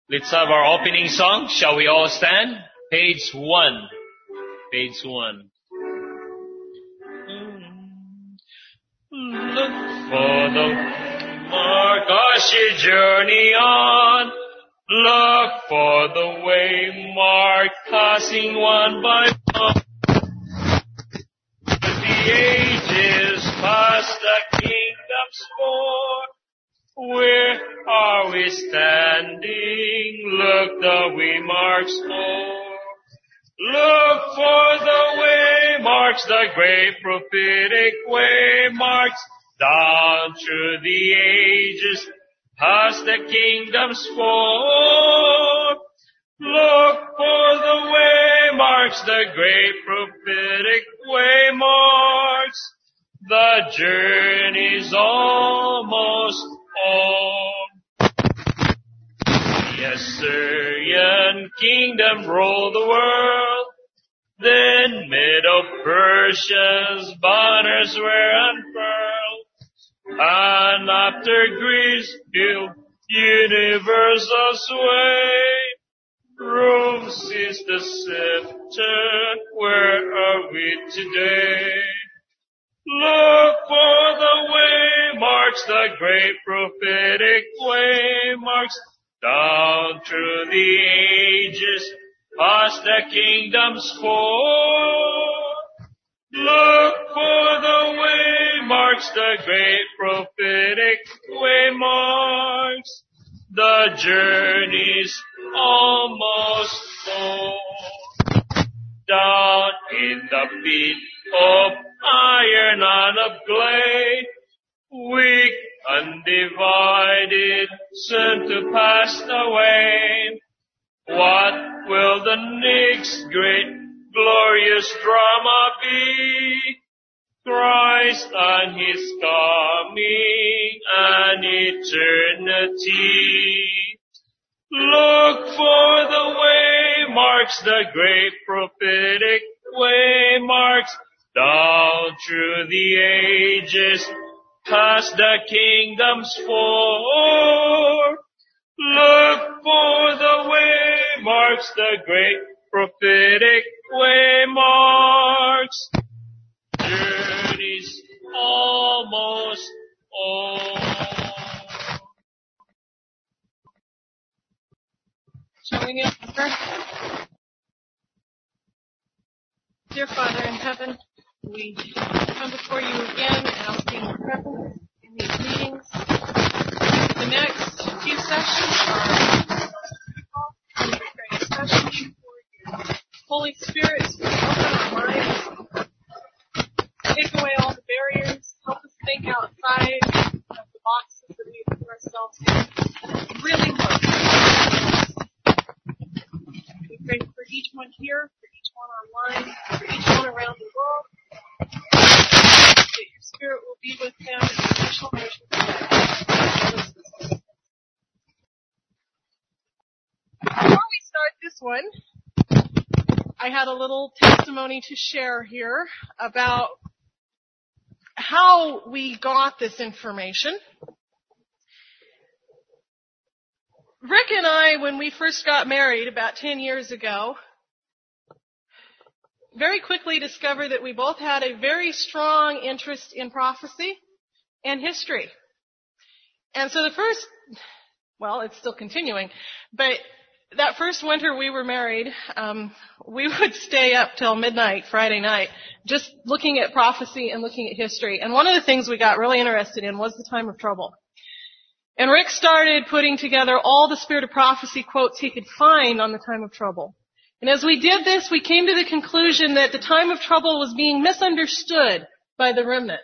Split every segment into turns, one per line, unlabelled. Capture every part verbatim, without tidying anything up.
Let's have our opening song. Shall we all stand? Page one. Page one. Look for the mark as you journey on. Look for the way marked, passing one by one. The ages past the kingdom's floor. Where are we standing? Look the way marks for. Look for the way marks, the great prophetic way marks, down through the ages, past the kingdom's floor. Look for the way marks, the great prophetic way marks. The journey's almost on. The Assyrian kingdom ruled the world. Then Medo-Persia's banners were unfurled. And after Greece built universal sway, Rome seized the scepter. Where are we today? Look for the way marks, the great prophetic way marks, down through the ages, past the kingdom's floor. Look for the way marks, the great prophetic way marks. The journey's almost gone. Down in the pit of iron and of clay, weak, undivided, soon to pass away. What will the next great glorious drama be? Christ and His coming and eternity. Look for the way marks, the great prophetic way marks, down through the ages, past the kingdom's floor. Look for the way marks, the great prophetic way marks. Journey's almost on.
Showing it. Dear Father in heaven, we come before you again asking your presence in these meetings. The next few sessions are a session for your Holy Spirit to open our minds, take away all the barriers, help us think outside of the boxes that we put ourselves in. Really look. We pray for each one here, for each one online, for each one around the world. That your Spirit will be with them in the special nations. Before we start this one, I had a little testimony to share here about how we got this information. Rick and I, when we first got married about ten years ago, very quickly discovered that we both had a very strong interest in prophecy and history. And so the first, well, it's still continuing, but that first winter we were married, um, we would stay up till midnight Friday night just looking at prophecy and looking at history. And one of the things we got really interested in was the time of trouble. And Rick started putting together all the Spirit of Prophecy quotes he could find on the time of trouble. And as we did this, we came to the conclusion that the time of trouble was being misunderstood by the remnant.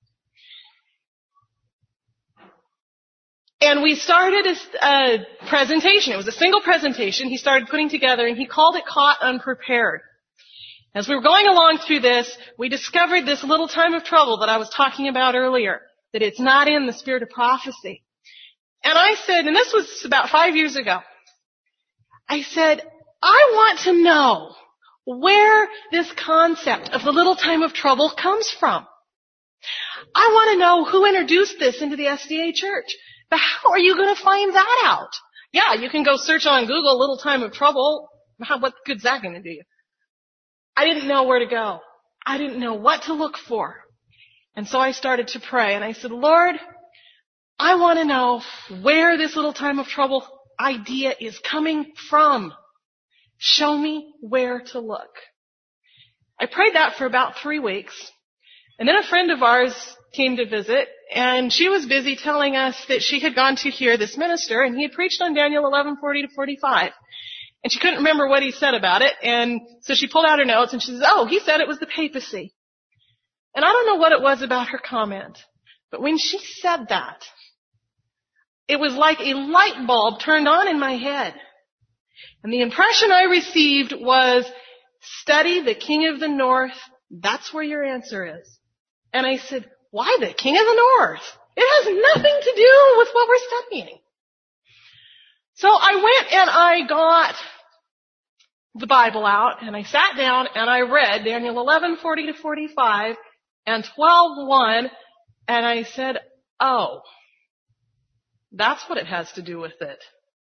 And we started a, a presentation. It was a single presentation he started putting together, and he called it Caught Unprepared. As we were going along through this, we discovered this little time of trouble that I was talking about earlier, that it's not in the Spirit of Prophecy. And I said, and this was about five years ago, I said, I want to know where this concept of the little time of trouble comes from. I want to know who introduced this into the S D A church. But how are you going to find that out? Yeah, you can go search on Google little time of trouble. How, what good's that going to do you? I didn't know where to go. I didn't know what to look for. And so I started to pray and I said, Lord, I want to know where this little time of trouble idea is coming from. Show me where to look. I prayed that for about three weeks. And then a friend of ours came to visit, and she was busy telling us that she had gone to hear this minister, and he had preached on Daniel eleven forty to forty-five. And she couldn't remember what he said about it, and so she pulled out her notes, and she says, oh, he said it was the papacy. And I don't know what it was about her comment, but when she said that, it was like a light bulb turned on in my head. And the impression I received was, study the King of the North. That's where your answer is. And I said, why the King of the North? It has nothing to do with what we're studying. So I went and I got the Bible out and I sat down and I read Daniel eleven forty to forty-five and twelve one, and I said, oh, that's what it has to do with it.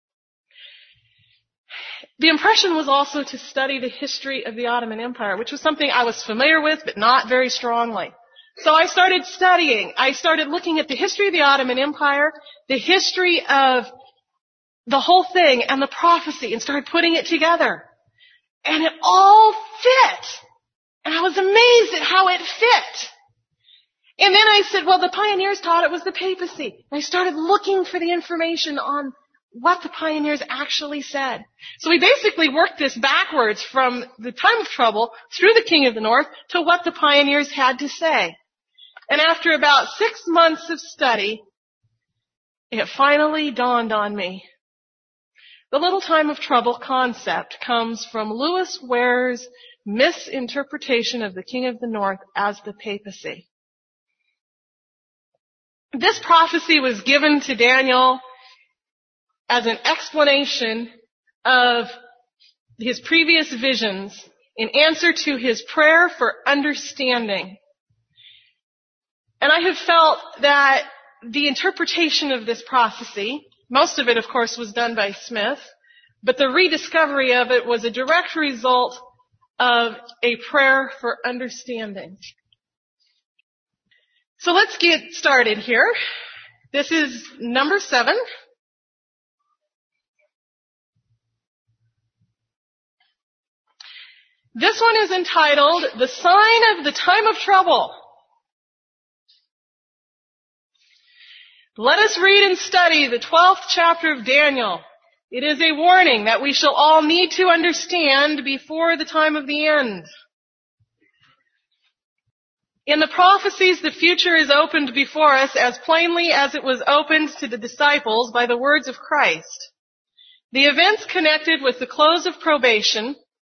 The impression was also to study the history of the Ottoman Empire, which was something I was familiar with, but not very strongly. So I started studying. I started looking at the history of the Ottoman Empire, the history of the whole thing and the prophecy, and started putting it together. And it all fit. And I was amazed at how it fit. And then I said, well, the pioneers taught it was the papacy. And I started looking for the information on what the pioneers actually said. So we basically worked this backwards from the time of trouble through the King of the North to what the pioneers had to say. And after about six months of study, it finally dawned on me. The little time of trouble concept comes from Lewis Ware's misinterpretation of the King of the North as the papacy. This prophecy was given to Daniel as an explanation of his previous visions in answer to his prayer for understanding. And I have felt that the interpretation of this prophecy, most of it, of course, was done by Smith, but the rediscovery of it was a direct result of a prayer for understanding. So let's get started here. This is number seven. This one is entitled, The Sign of the Time of Trouble. Let us read and study the twelfth chapter of Daniel. It is a warning that we shall all need to understand before the time of the end. In the prophecies, the future is opened before us as plainly as it was opened to the disciples by the words of Christ. The events connected with the close of probation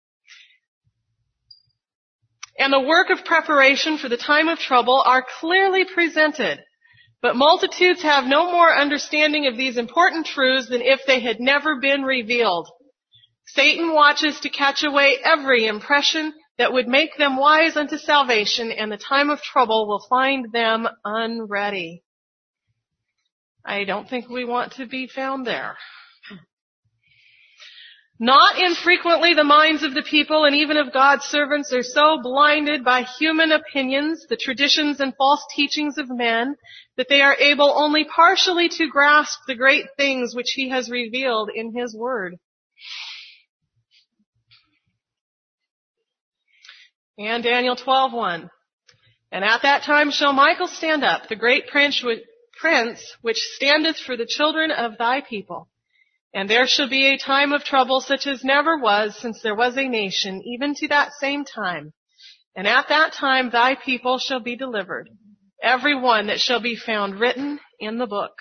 and the work of preparation for the time of trouble are clearly presented. But multitudes have no more understanding of these important truths than if they had never been revealed. Satan watches to catch away every impression that would make them wise unto salvation, and the time of trouble will find them unready. I don't think we want to be found there. Not infrequently the minds of the people and even of God's servants are so blinded by human opinions, the traditions and false teachings of men, that they are able only partially to grasp the great things which He has revealed in His Word. And Daniel twelve one. And at that time shall Michael stand up, the great prince which standeth for the children of thy people. And there shall be a time of trouble such as never was since there was a nation, even to that same time. And at that time thy people shall be delivered, every one that shall be found written in the book.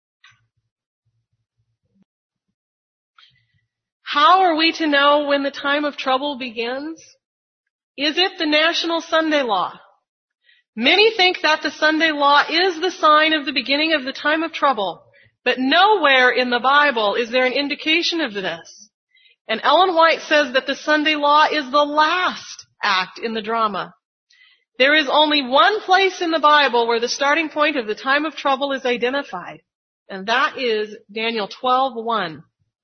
How are we to know when the time of trouble begins? Is it the national Sunday law? Many think that the Sunday law is the sign of the beginning of the time of trouble. But nowhere in the Bible is there an indication of this. And Ellen White says that the Sunday law is the last act in the drama. There is only one place in the Bible where the starting point of the time of trouble is identified, and that is Daniel twelve one.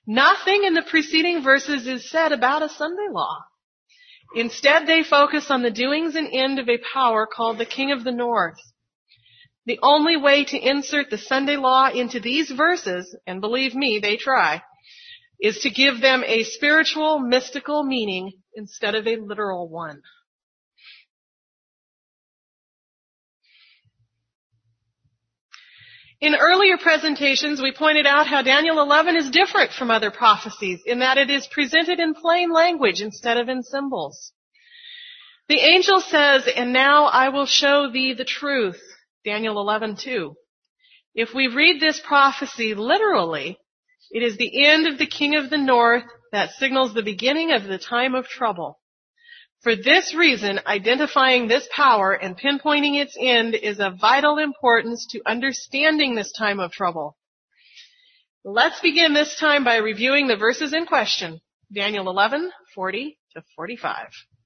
Nothing in the preceding verses is said about a Sunday law. Instead, they focus on the doings and end of a power called the King of the North. The only way to insert the Sunday law into these verses, and believe me, they try, is to give them a spiritual, mystical meaning instead of a literal one. In earlier presentations, we pointed out how Daniel eleven is different from other prophecies in that it is presented in plain language instead of in symbols. The angel says, "And now I will show thee the truth," Daniel eleven two. If we read this prophecy literally, it is the end of the King of the North that signals the beginning of the time of trouble. For this reason, identifying this power and pinpointing its end is of vital importance to understanding this time of trouble. Let's begin this time by reviewing the verses in question. Daniel eleven, forty to forty-five.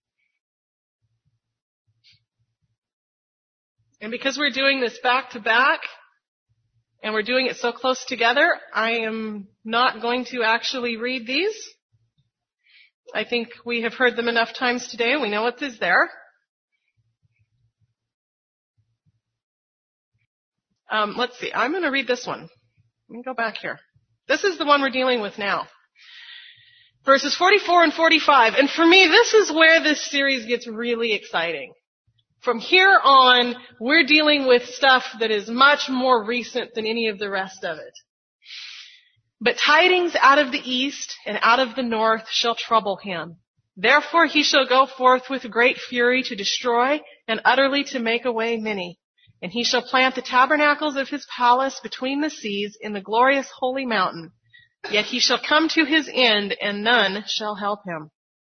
And because we're doing this back to back, and we're doing it so close together, I am not going to actually read these. I think we have heard them enough times today, and we know what is there. Um, let's see. I'm going to read this one. Let me go back here. This is the one we're dealing with now. Verses forty-four and forty-five. And for me, this is where this series gets really exciting. From here on, we're dealing with stuff that is much more recent than any of the rest of it. But tidings out of the east and out of the north shall trouble him. Therefore he shall go forth with great fury to destroy and utterly to make away many. And he shall plant the tabernacles of his palace between the seas in the glorious holy mountain. Yet he shall come to his end, and none shall help him.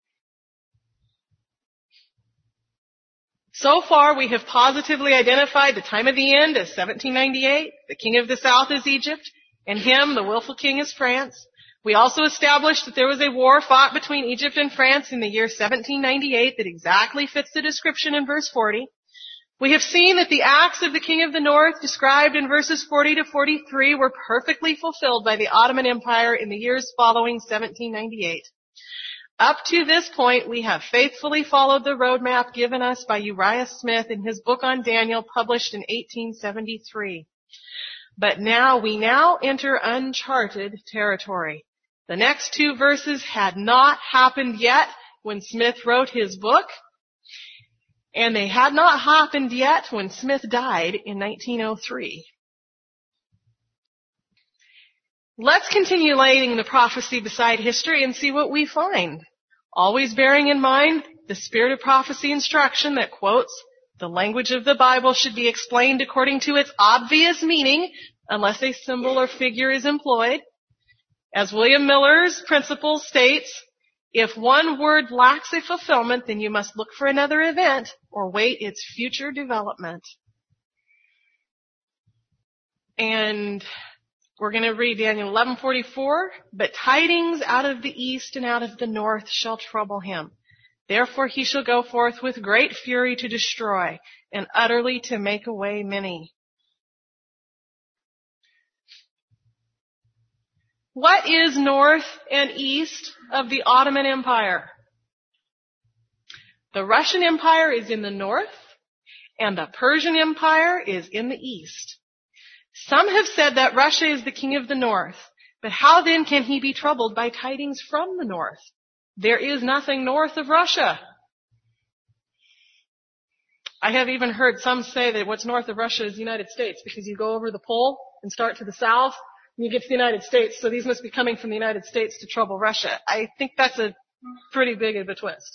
So far, we have positively identified the time of the end as seventeen ninety-eight, the king of the south is Egypt, and him, the willful king, is France. We also established that there was a war fought between Egypt and France in the year seventeen ninety-eight that exactly fits the description in verse forty. We have seen that the acts of the king of the north described in verses forty to forty-three were perfectly fulfilled by the Ottoman Empire in the years following seventeen ninety-eight. Up to this point, we have faithfully followed the roadmap given us by Uriah Smith in his book on Daniel published in eighteen seventy-three. But now, we now enter uncharted territory. The next two verses had not happened yet when Smith wrote his book, and they had not happened yet when Smith died in nineteen oh three. Let's continue laying the prophecy beside history and see what we find. Always bearing in mind the spirit of prophecy instruction that quotes, "The language of the Bible should be explained according to its obvious meaning, unless a symbol or figure is employed." As William Miller's principle states, if one word lacks a fulfillment, then you must look for another event or wait its future development. And we're going to read Daniel eleven forty-four. But tidings out of the east and out of the north shall trouble him. Therefore he shall go forth with great fury to destroy and utterly to make away many. What is north and east of the Ottoman Empire? The Russian Empire is in the north, and the Persian Empire is in the east. Some have said that Russia is the king of the north, but how then can he be troubled by tidings from the north? There is nothing north of Russia. I have even heard some say that what's north of Russia is the United States, because you go over the pole and start to the south, and you get to the United States, so these must be coming from the United States to trouble Russia. I think that's a pretty big of a twist.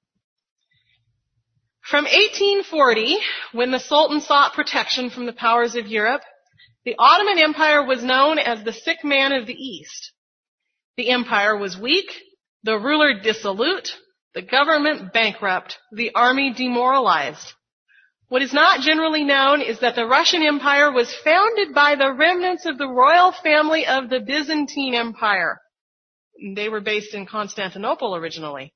From eighteen forty, when the Sultan sought protection from the powers of Europe, the Ottoman Empire was known as the sick man of the East. The empire was weak, the ruler dissolute, the government bankrupt, the army demoralized. What is not generally known is that the Russian Empire was founded by the remnants of the royal family of the Byzantine Empire. They were based in Constantinople originally.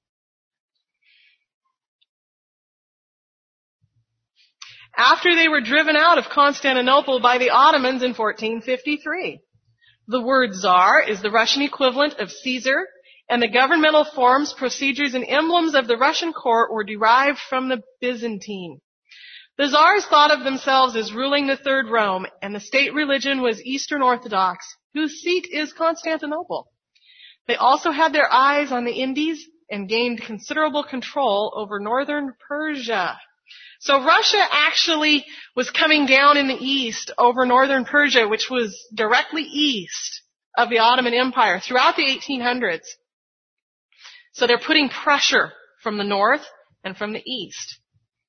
After they were driven out of Constantinople by the Ottomans in fourteen fifty-three. The word Tsar is the Russian equivalent of Caesar, and the governmental forms, procedures, and emblems of the Russian court were derived from the Byzantine. The Tsars thought of themselves as ruling the Third Rome, and the state religion was Eastern Orthodox, whose seat is Constantinople. They also had their eyes on the Indies and gained considerable control over northern Persia. So Russia actually was coming down in the east over northern Persia, which was directly east of the Ottoman Empire throughout the eighteen hundreds. So they're putting pressure from the north and from the east.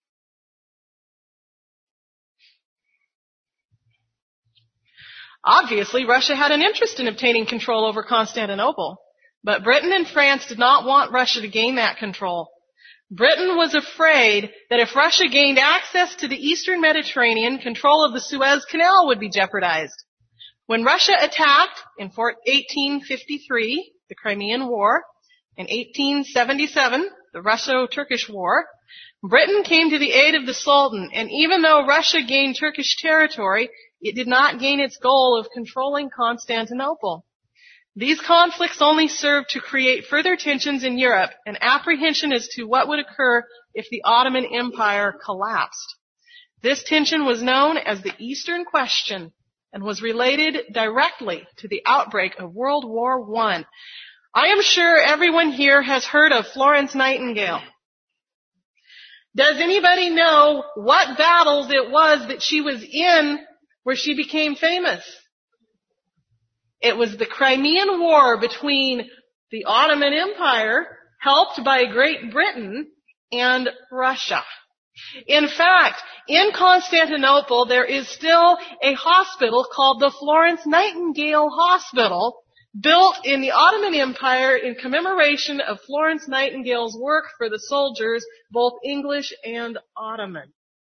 Obviously, Russia had an interest in obtaining control over Constantinople, but Britain and France did not want Russia to gain that control. Britain was afraid that if Russia gained access to the eastern Mediterranean, control of the Suez Canal would be jeopardized. When Russia attacked in eighteen fifty-three, the Crimean War, in eighteen seventy-seven, the Russo-Turkish War, Britain came to the aid of the Sultan, and even though Russia gained Turkish territory, it did not gain its goal of controlling Constantinople. These conflicts only served to create further tensions in Europe and apprehension as to what would occur if the Ottoman Empire collapsed. This tension was known as the Eastern Question and was related directly to the outbreak of World War One. I am sure everyone here has heard of Florence Nightingale. Does anybody know what battles it was that she was in where she became famous? It was the Crimean War between the Ottoman Empire, helped by Great Britain, and Russia. In fact, in Constantinople, there is still a hospital called the Florence Nightingale Hospital, built in the Ottoman Empire in commemoration of Florence Nightingale's work for the soldiers, both English and Ottoman.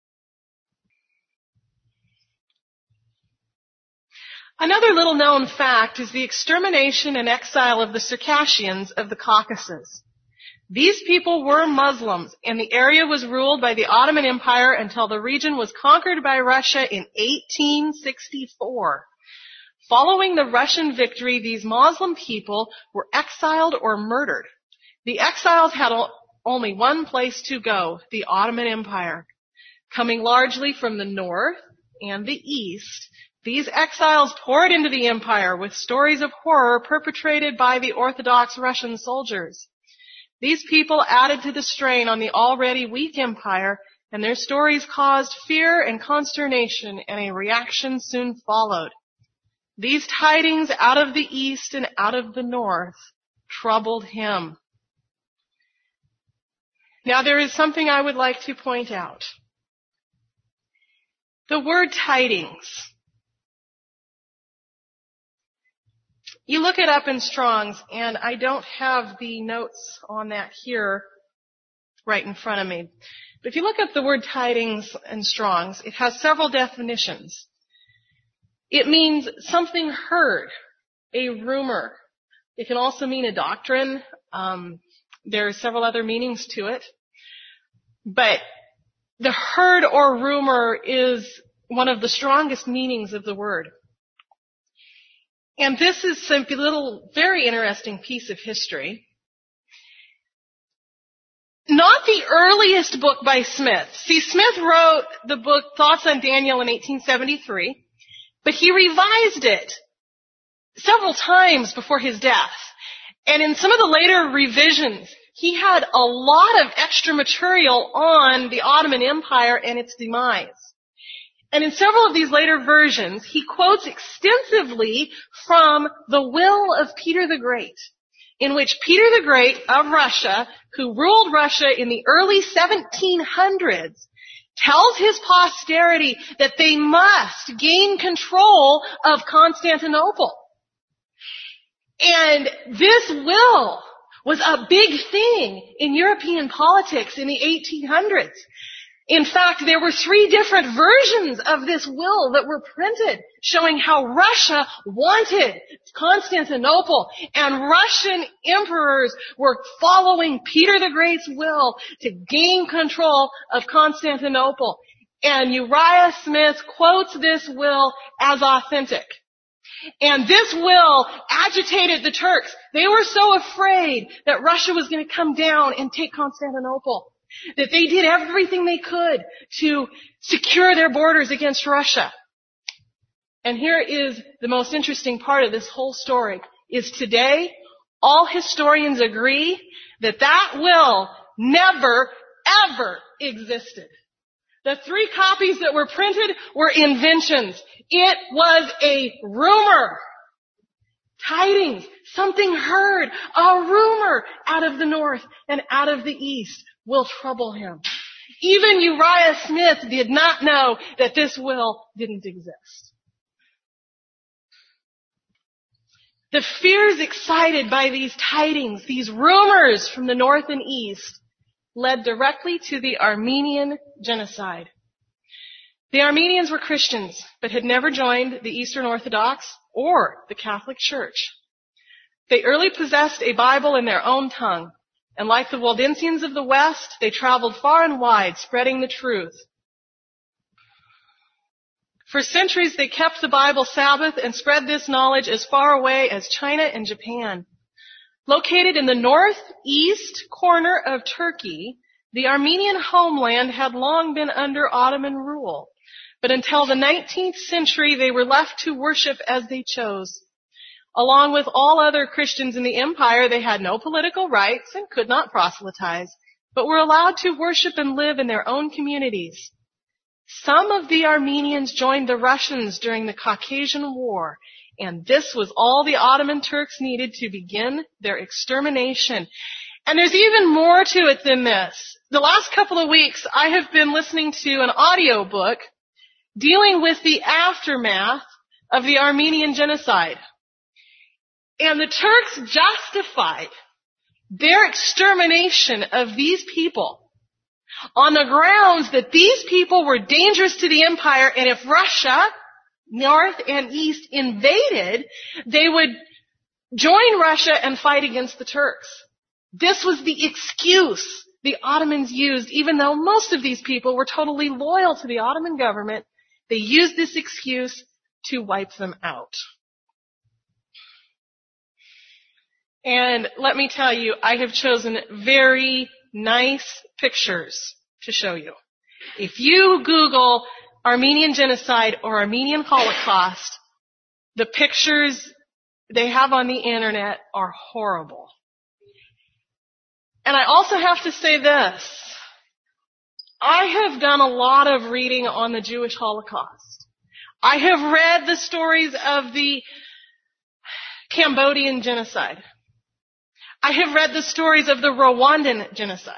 Another little known fact is the extermination and exile of the Circassians of the Caucasus. These people were Muslims, and the area was ruled by the Ottoman Empire until the region was conquered by Russia in eighteen sixty-four. Following the Russian victory, these Muslim people were exiled or murdered. The exiles had only one place to go, the Ottoman Empire. Coming largely from the north and the east, these exiles poured into the empire with stories of horror perpetrated by the Orthodox Russian soldiers. These people added to the strain on the already weak empire, and their stories caused fear and consternation, and a reaction soon followed. These tidings out of the east and out of the north troubled him. Now there is something I would like to point out. The word tidings. You look it up in Strong's, and I don't have the notes on that here right in front of me. But if you look up the word tidings in Strong's, it has several definitions. It means something heard, a rumor. It can also mean a doctrine. Um, there are several other meanings to it. But the heard or rumor is one of the strongest meanings of the word. And this is a little, very interesting piece of history. Not the earliest book by Smith. See, Smith wrote the book Thoughts on Daniel in eighteen seventy-three, but he revised it several times before his death. And in some of the later revisions, he had a lot of extra material on the Ottoman Empire and its demise. And in several of these later versions, he quotes extensively from the will of Peter the Great, in which Peter the Great of Russia, who ruled Russia in the early seventeen hundreds, tells his posterity that they must gain control of Constantinople. And this will was a big thing in European politics in the eighteen hundreds. In fact, there were three different versions of this will that were printed showing how Russia wanted Constantinople, and Russian emperors were following Peter the Great's will to gain control of Constantinople. And Uriah Smith quotes this will as authentic. And this will agitated the Turks. They were so afraid that Russia was going to come down and take Constantinople that they did everything they could to secure their borders against Russia. And here is the most interesting part of this whole story, is today all historians agree that that will never, ever existed. The three copies that were printed were inventions. It was a rumor. Tidings, something heard, a rumor out of the north and out of the east will trouble him. Even Uriah Smith did not know that this will didn't exist. The fears excited by these tidings, these rumors from the north and east, led directly to the Armenian genocide. The Armenians were Christians, but had never joined the Eastern Orthodox or the Catholic Church. They early possessed a Bible in their own tongue, and like the Waldensians of the West, they traveled far and wide, spreading the truth. For centuries, they kept the Bible Sabbath and spread this knowledge as far away as China and Japan. Located in the northeast corner of Turkey, the Armenian homeland had long been under Ottoman rule. But until the nineteenth century, they were left to worship as they chose. Along with all other Christians in the empire, they had no political rights and could not proselytize, but were allowed to worship and live in their own communities. Some of the Armenians joined the Russians during the Caucasian War, and this was all the Ottoman Turks needed to begin their extermination. And there's even more to it than this. The last couple of weeks, I have been listening to an audio book dealing with the aftermath of the Armenian genocide. And the Turks justified their extermination of these people on the grounds that these people were dangerous to the empire, and if Russia, north and east, invaded, they would join Russia and fight against the Turks. This was the excuse the Ottomans used, even though most of these people were totally loyal to the Ottoman government. They used this excuse to wipe them out. And let me tell you, I have chosen very nice pictures to show you. If you Google Armenian genocide or Armenian Holocaust, the pictures they have on the internet are horrible. And I also have to say this. I have done a lot of reading on the Jewish Holocaust. I have read the stories of the Cambodian genocide. I have read the stories of the Rwandan genocide.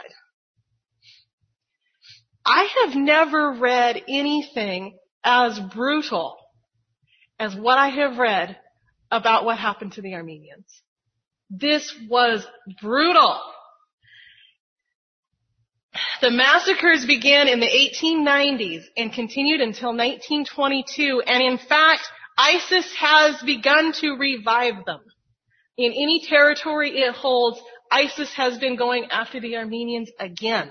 I have never read anything as brutal as what I have read about what happened to the Armenians. This was brutal. The massacres began in the eighteen nineties and continued until nineteen twenty-two, and in fact, ISIS has begun to revive them. In any territory it holds, ISIS has been going after the Armenians again.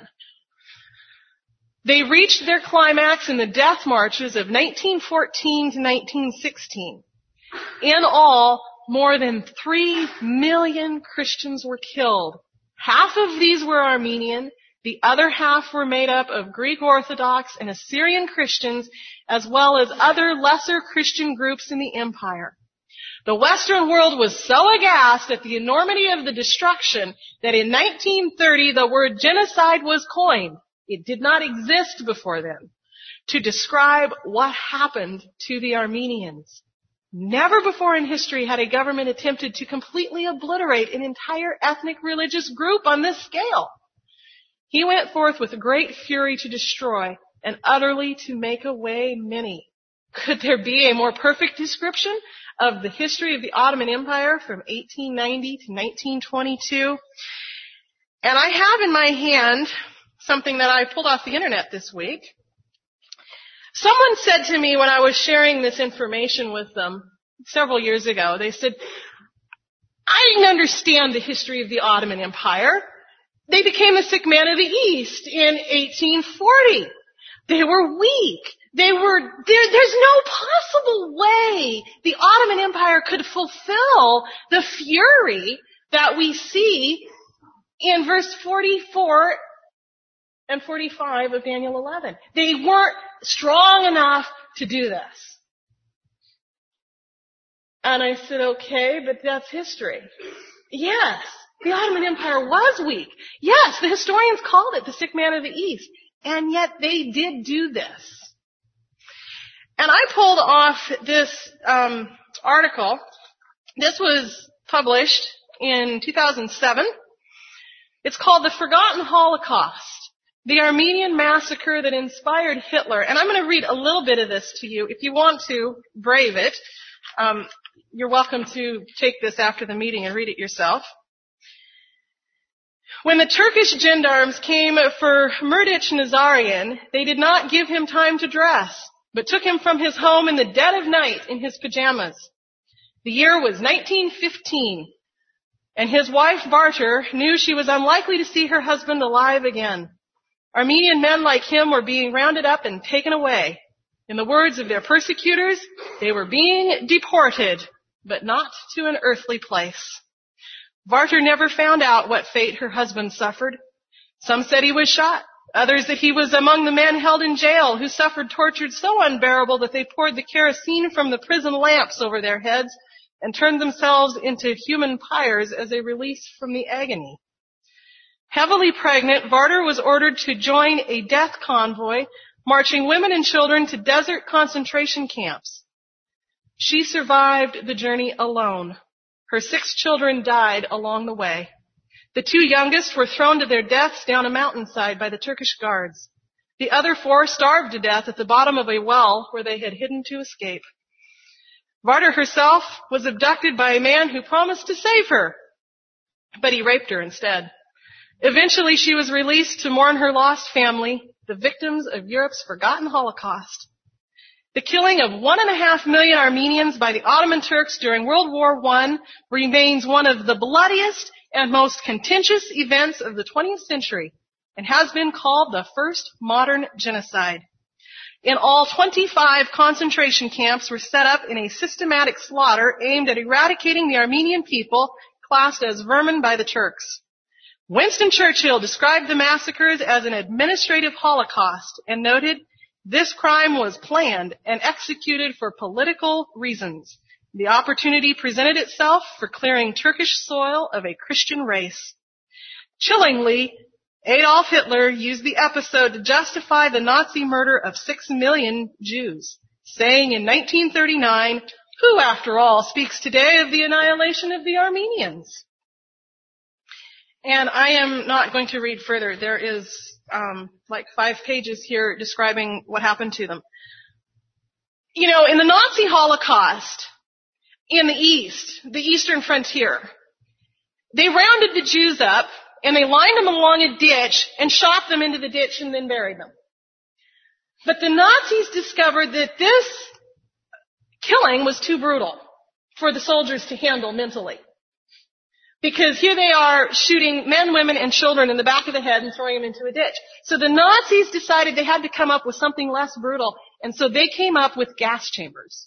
They reached their climax in the death marches of nineteen fourteen to nineteen sixteen. In all, more than three million Christians were killed. Half of these were Armenian. The other half were made up of Greek Orthodox and Assyrian Christians, as well as other lesser Christian groups in the empire. The Western world was so aghast at the enormity of the destruction that in nineteen thirty the word genocide was coined. It did not exist before then, to describe what happened to the Armenians. Never before in history had a government attempted to completely obliterate an entire ethnic religious group on this scale. He went forth with great fury to destroy and utterly to make away many. Could there be a more perfect description of the history of the Ottoman Empire from eighteen ninety to nineteen twenty-two? And I have in my hand something that I pulled off the internet this week. Someone said to me when I was sharing this information with them several years ago, they said, I didn't understand the history of the Ottoman Empire. They became the sick man of the East in eighteen forty. They were weak. They were, there, there's no possible way the Ottoman Empire could fulfill the fury that we see in verse forty-four and forty-five of Daniel eleven. They weren't strong enough to do this. And I said, okay, but that's history. Yes, the Ottoman Empire was weak. Yes, the historians called it the sick man of the East. And yet they did do this. And I pulled off this um, article. This was published in two thousand seven. It's called The Forgotten Holocaust, the Armenian Massacre that Inspired Hitler. And I'm going to read a little bit of this to you. If you want to brave it, um, you're welcome to take this after the meeting and read it yourself. When the Turkish gendarmes came for Murdic Nazarian, they did not give him time to dress, but took him from his home in the dead of night in his pajamas. The year was nineteen fifteen, and his wife Barter knew she was unlikely to see her husband alive again. Armenian men like him were being rounded up and taken away. In the words of their persecutors, they were being deported, but not to an earthly place. Barter never found out what fate her husband suffered. Some said he was shot. Others that he was among the men held in jail who suffered tortures so unbearable that they poured the kerosene from the prison lamps over their heads and turned themselves into human pyres as a release from the agony. Heavily pregnant, Barter was ordered to join a death convoy marching women and children to desert concentration camps. She survived the journey alone. Her six children died along the way. The two youngest were thrown to their deaths down a mountainside by the Turkish guards. The other four starved to death at the bottom of a well where they had hidden to escape. Barter herself was abducted by a man who promised to save her, but he raped her instead. Eventually she was released to mourn her lost family, the victims of Europe's forgotten Holocaust. The killing of one and a half million Armenians by the Ottoman Turks during World War One remains one of the bloodiest and most contentious events of the twentieth century and has been called the first modern genocide. In all, twenty-five concentration camps were set up in a systematic slaughter aimed at eradicating the Armenian people classed as vermin by the Turks. Winston Churchill described the massacres as an administrative holocaust and noted, "This crime was planned and executed for political reasons. The opportunity presented itself for clearing Turkish soil of a Christian race." Chillingly, Adolf Hitler used the episode to justify the Nazi murder of six million Jews, saying in nineteen thirty-nine, "Who, after all, speaks today of the annihilation of the Armenians?" And I am not going to read further. There is um, like five pages here describing what happened to them. You know, in the Nazi Holocaust, in the East, the Eastern frontier, they rounded the Jews up and they lined them along a ditch and shot them into the ditch and then buried them. But the Nazis discovered that this killing was too brutal for the soldiers to handle mentally. Because here they are shooting men, women, and children in the back of the head and throwing them into a ditch. So the Nazis decided they had to come up with something less brutal, and so they came up with gas chambers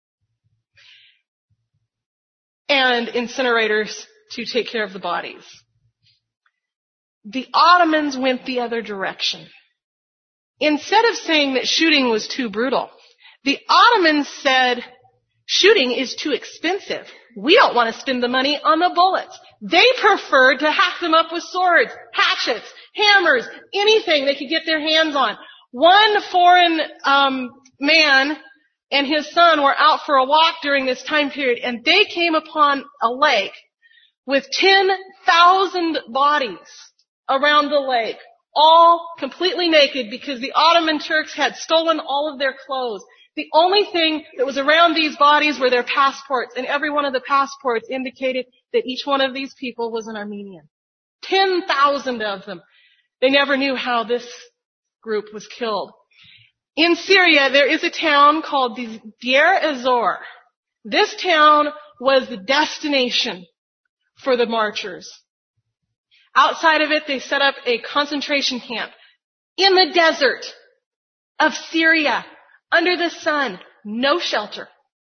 and incinerators to take care of the bodies. The Ottomans went the other direction. Instead of saying that shooting was too brutal, the Ottomans said, shooting is too expensive. We don't want to spend the money on the bullets. They preferred to hack them up with swords, hatchets, hammers, anything they could get their hands on. One foreign um, man and his son were out for a walk during this time period, and they came upon a lake with ten thousand bodies around the lake, all completely naked because the Ottoman Turks had stolen all of their clothes. The only thing that was around these bodies were their passports, and every one of the passports indicated that each one of these people was an Armenian. ten thousand of them. They never knew how this group was killed. In Syria, there is a town called Deir ez-Zor. This town was the destination for the marchers. Outside of it, they set up a concentration camp in the desert of Syria. under the sun, no shelter.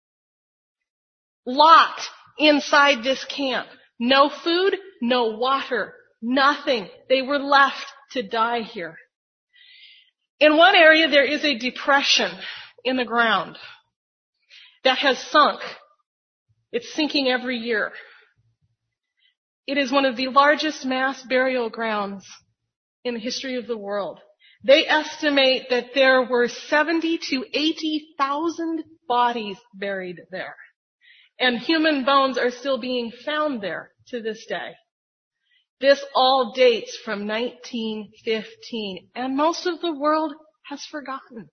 Locked inside this camp. No food, no water, nothing. They were left to die here. In one area, there is a depression in the ground that has sunk. It's sinking every year. It is one of the largest mass burial grounds in the history of the world. They estimate that there were seventy to eighty thousand bodies buried there. And human bones are still being found there to this day. This all dates from nineteen fifteen, and most of the world has forgotten.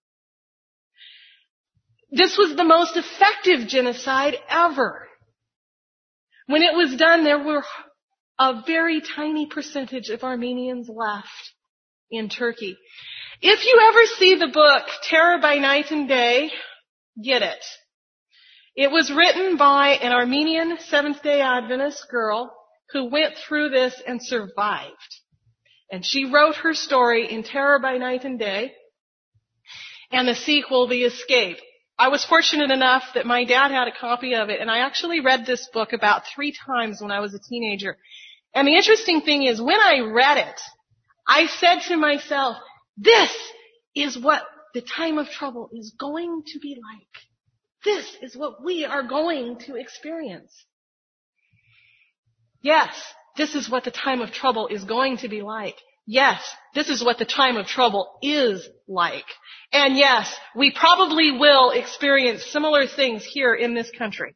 This was the most effective genocide ever. When it was done, there were a very tiny percentage of Armenians left in Turkey. If you ever see the book Terror by Night and Day, get it. It was written by an Armenian Seventh-day Adventist girl who went through this and survived. And she wrote her story in Terror by Night and Day, and the sequel, The Escape. I was fortunate enough that my dad had a copy of it, and I actually read this book about three times when I was a teenager. And the interesting thing is, when I read it, I said to myself, this is what the time of trouble is going to be like. This is what we are going to experience. Yes, this is what the time of trouble is going to be like. Yes, this is what the time of trouble is like. And yes, we probably will experience similar things here in this country.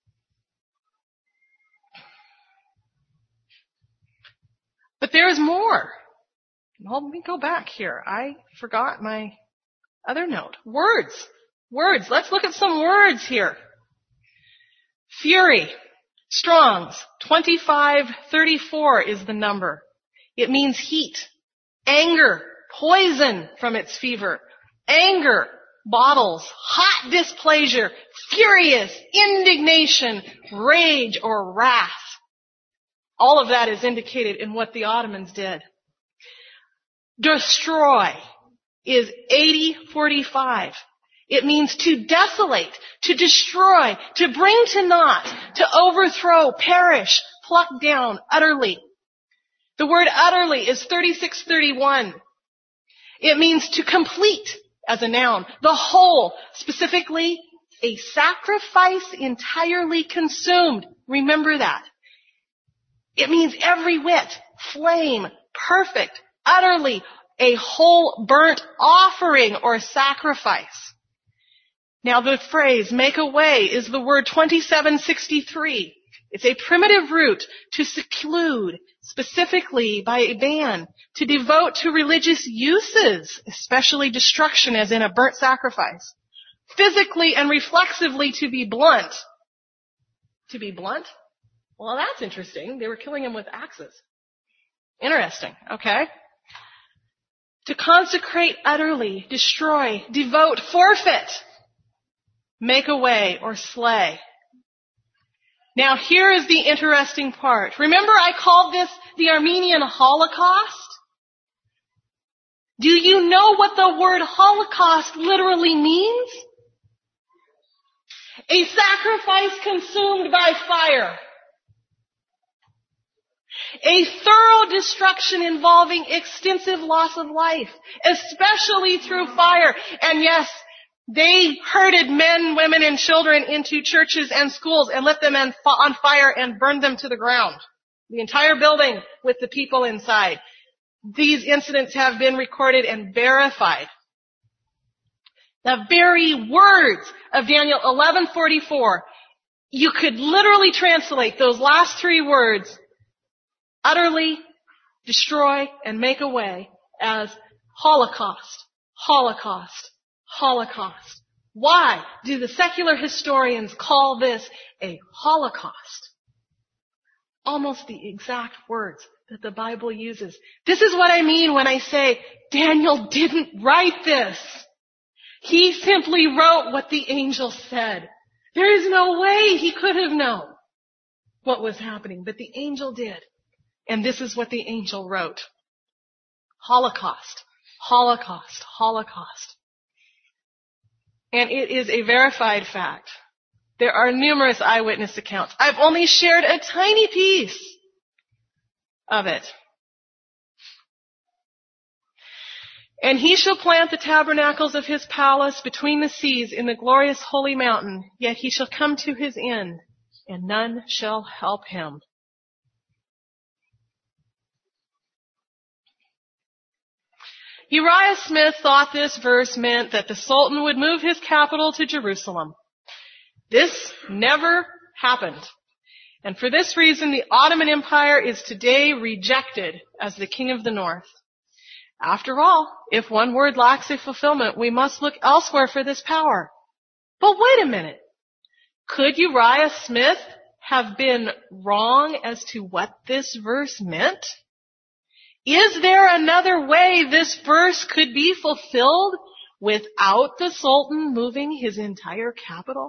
But there is more. Well, let me go back here. I forgot my other note. Words. Words. Let's look at some words here. Fury. Strong's. twenty-five thirty-four is the number. It means heat. Anger. Poison from its fever. Anger. Bottles. Hot displeasure. Furious. Indignation. Rage or wrath. All of that is indicated in what the Ottomans did. Destroy is eighty forty-five. It means to desolate, to destroy, to bring to naught, to overthrow, perish, pluck down, utterly. The word utterly is thirty-six thirty-one. It means to complete as a noun. The whole, specifically a sacrifice entirely consumed. Remember that. It means every whit, flame, perfect, utterly, a whole burnt offering or sacrifice. Now the phrase, make a way, is the word twenty-seven sixty-three. It's a primitive root to seclude, specifically by a ban, to devote to religious uses, especially destruction as in a burnt sacrifice. Physically and reflexively to be blunt. To be blunt? Well, that's interesting. They were killing him with axes. Interesting, okay? To consecrate utterly, destroy, devote, forfeit, make away, or slay. Now here is the interesting part. Remember I called this the Armenian Holocaust? Do you know what the word Holocaust literally means? A sacrifice consumed by fire. A thorough destruction involving extensive loss of life, especially through fire. And yes, they herded men, women, and children into churches and schools and lit them on fire and burned them to the ground. The entire building with the people inside. These incidents have been recorded and verified. The very words of Daniel eleven forty-four, you could literally translate those last three words, utterly destroy and make away, as Holocaust, Holocaust, Holocaust. Why do the secular historians call this a Holocaust? Almost the exact words that the Bible uses. This is what I mean when I say Daniel didn't write this. He simply wrote what the angel said. There is no way he could have known what was happening, but the angel did. And this is what the angel wrote. Holocaust, Holocaust, Holocaust. And it is a verified fact. There are numerous eyewitness accounts. I've only shared a tiny piece of it. And he shall plant the tabernacles of his palace between the seas in the glorious holy mountain, yet he shall come to his end, and none shall help him. Uriah Smith thought this verse meant that the Sultan would move his capital to Jerusalem. This never happened. And for this reason, the Ottoman Empire is today rejected as the king of the north. After all, if one word lacks a fulfillment, we must look elsewhere for this power. But wait a minute. Could Uriah Smith have been wrong as to what this verse meant? Is there another way this verse could be fulfilled without the Sultan moving his entire capital?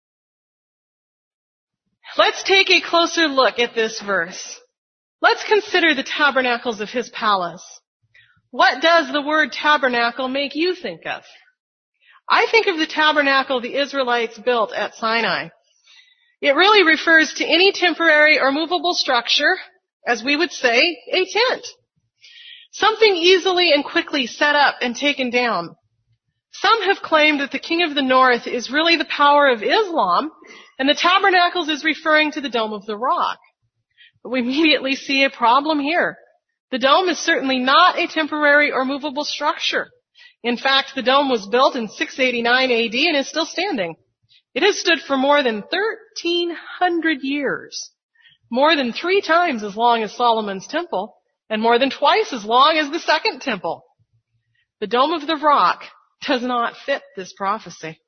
Let's take a closer look at this verse. Let's consider the tabernacles of his palace. What does the word tabernacle make you think of? I think of the tabernacle the Israelites built at Sinai. It really refers to any temporary or movable structure, as we would say, a tent. Something easily and quickly set up and taken down. Some have claimed that the king of the north is really the power of Islam, and the tabernacles is referring to the Dome of the Rock. But we immediately see a problem here. The dome is certainly not a temporary or movable structure. In fact, the dome was built in six eighty-nine A D and is still standing. It has stood for more than thirteen hundred years, more than three times as long as Solomon's temple, and more than twice as long as the second temple. The Dome of the Rock does not fit this prophecy.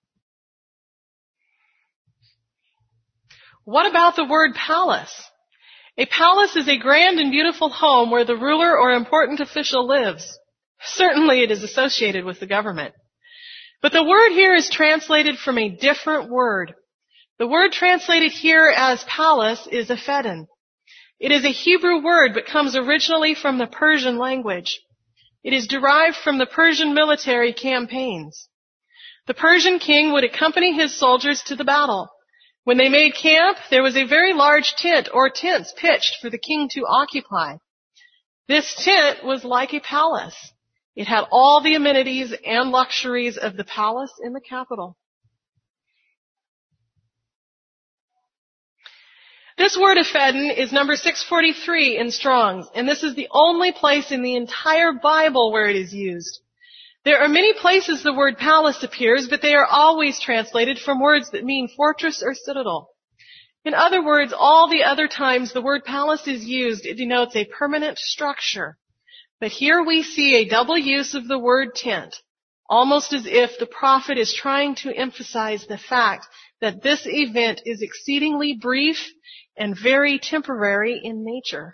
What about the word palace? A palace is a grand and beautiful home where the ruler or important official lives. Certainly it is associated with the government. But the word here is translated from a different word. The word translated here as palace is ephedon. It is a Hebrew word but comes originally from the Persian language. It is derived from the Persian military campaigns. The Persian king would accompany his soldiers to the battle. When they made camp, there was a very large tent or tents pitched for the king to occupy. This tent was like a palace. It had all the amenities and luxuries of the palace in the capital. This word ephedon is number six forty-three in Strong's, and this is the only place in the entire Bible where it is used. There are many places the word palace appears, but they are always translated from words that mean fortress or citadel. In other words, all the other times the word palace is used, it denotes a permanent structure. But here we see a double use of the word tent, almost as if the prophet is trying to emphasize the fact that this event is exceedingly brief and very temporary in nature.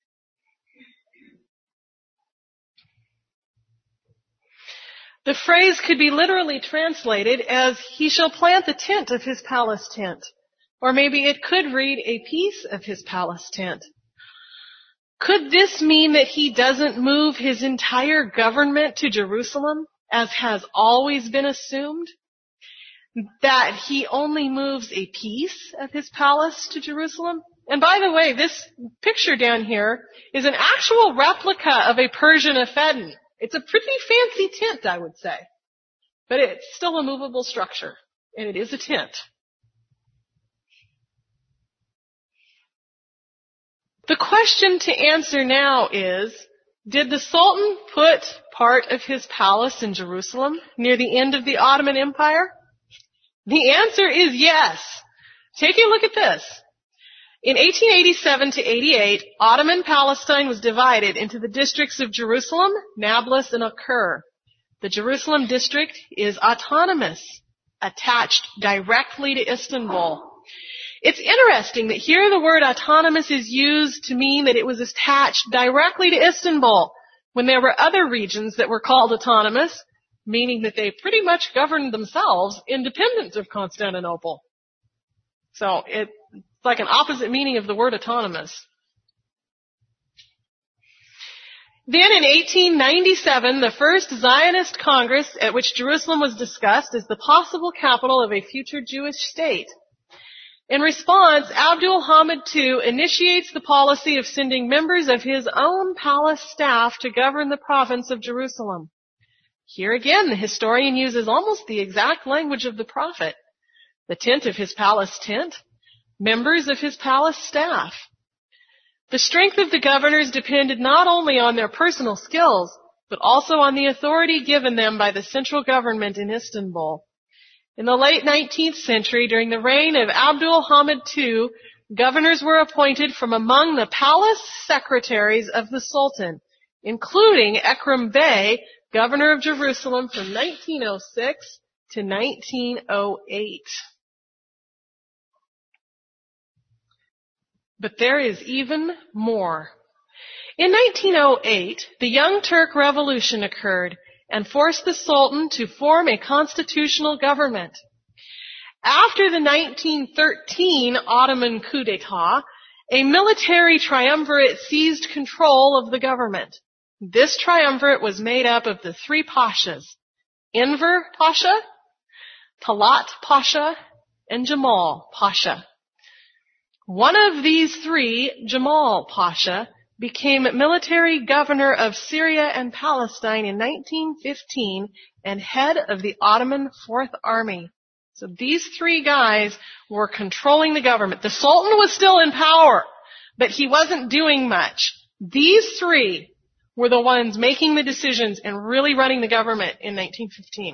The phrase could be literally translated as, he shall plant the tent of his palace tent. Or maybe it could read, a piece of his palace tent. Could this mean that he doesn't move his entire government to Jerusalem, as has always been assumed? That he only moves a piece of his palace to Jerusalem? And by the way, this picture down here is an actual replica of a Persian ephedon. It's a pretty fancy tent, I would say. But it's still a movable structure, and it is a tent. The question to answer now is, did the Sultan put part of his palace in Jerusalem near the end of the Ottoman Empire? The answer is yes. Take a look at this. In eighteen eighty-seven to eighty-eight, Ottoman Palestine was divided into the districts of Jerusalem, Nablus, and Acre. The Jerusalem district is autonomous, attached directly to Istanbul. It's interesting that here the word autonomous is used to mean that it was attached directly to Istanbul, when there were other regions that were called autonomous, meaning that they pretty much governed themselves independent of Constantinople. So it's like an opposite meaning of the word autonomous. Then in eighteen ninety-seven, the first Zionist Congress at which Jerusalem was discussed as the possible capital of a future Jewish state. In response, Abdul Hamid the Second initiates the policy of sending members of his own palace staff to govern the province of Jerusalem. Here again, the historian uses almost the exact language of the prophet. The tent of his palace tent, members of his palace staff. The strength of the governors depended not only on their personal skills, but also on the authority given them by the central government in Istanbul. In the late nineteenth century, during the reign of Abdul Hamid the Second, governors were appointed from among the palace secretaries of the Sultan, including Ekrem Bey, governor of Jerusalem from nineteen oh six to nineteen oh eight. But there is even more. In nineteen oh eight, the Young Turk Revolution occurred and forced the Sultan to form a constitutional government. After the nineteen thirteen Ottoman coup d'etat, a military triumvirate seized control of the government. This triumvirate was made up of the three pashas, Enver Pasha, Talat Pasha, and Jamal Pasha. One of these three, Jamal Pasha, became military governor of Syria and Palestine in nineteen fifteen and head of the Ottoman Fourth Army. So these three guys were controlling the government. The Sultan was still in power, but he wasn't doing much. These three were the ones making the decisions and really running the government in nineteen fifteen.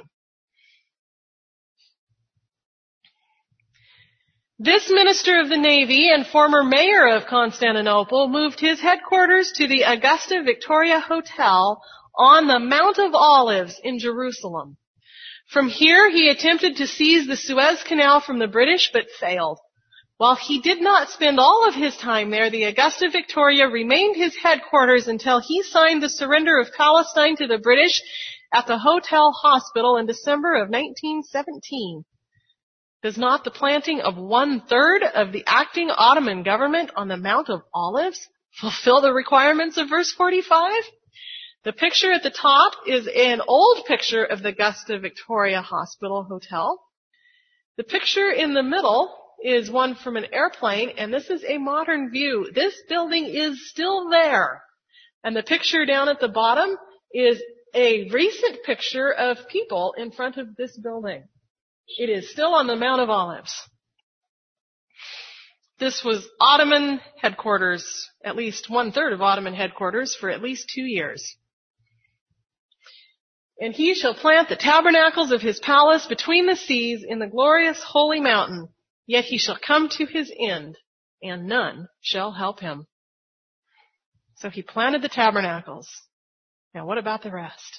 This minister of the Navy and former mayor of Constantinople moved his headquarters to the Augusta Victoria Hotel on the Mount of Olives in Jerusalem. From here, he attempted to seize the Suez Canal from the British, but failed. While he did not spend all of his time there, the Augusta Victoria remained his headquarters until he signed the surrender of Palestine to the British at the Hotel Hospital in December of nineteen seventeen. Does not the planting of one-third of the acting Ottoman government on the Mount of Olives fulfill the requirements of verse forty-five? The picture at the top is an old picture of the Augusta Victoria Hospital Hotel. The picture in the middle is one from an airplane, and this is a modern view. This building is still there. And the picture down at the bottom is a recent picture of people in front of this building. It is still on the Mount of Olives. This was Ottoman headquarters, at least one-third of Ottoman headquarters for at least two years. And he shall plant the tabernacles of his palace between the seas in the glorious holy mountain, yet he shall come to his end, and none shall help him. So he planted the tabernacles. Now what about the rest?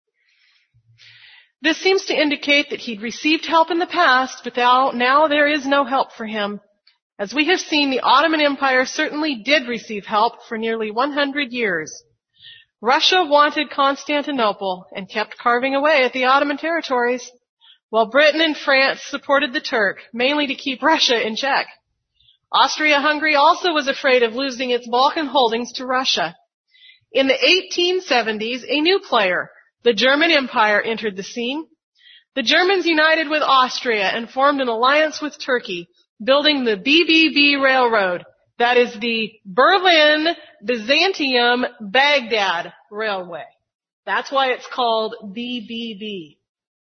This seems to indicate that he'd received help in the past, but now, now there is no help for him. As we have seen, the Ottoman Empire certainly did receive help for nearly one hundred years. Russia wanted Constantinople and kept carving away at the Ottoman territories, while Britain and France supported the Turk, mainly to keep Russia in check. Austria-Hungary also was afraid of losing its Balkan holdings to Russia. In the eighteen seventies, a new player, the German Empire, entered the scene. The Germans united with Austria and formed an alliance with Turkey, building the B B B Railroad. That is the Berlin-Byzantium-Baghdad Railway. That's why it's called B B B.